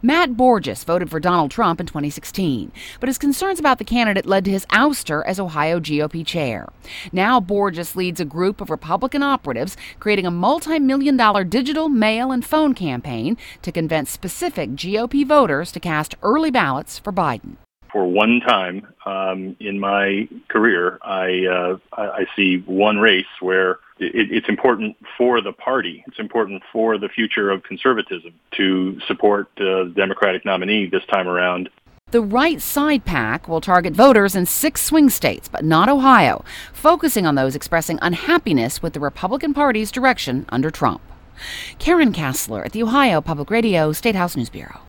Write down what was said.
Matt Borges voted for Donald Trump in 2016, but his concerns about the candidate led to his ouster as Ohio GOP chair. Now Borges leads a group of Republican operatives creating a multi-million-dollar digital, mail, and phone campaign to convince specific GOP voters to cast early ballots for Biden. For one time in my career, I see one race where it's important for the party, it's important for the future of conservatism to support the Democratic nominee this time around. The Right Side PAC will target voters in 6 swing states, but not Ohio, focusing on those expressing unhappiness with the Republican Party's direction under Trump. Karen Kassler at the Ohio Public Radio State House News Bureau.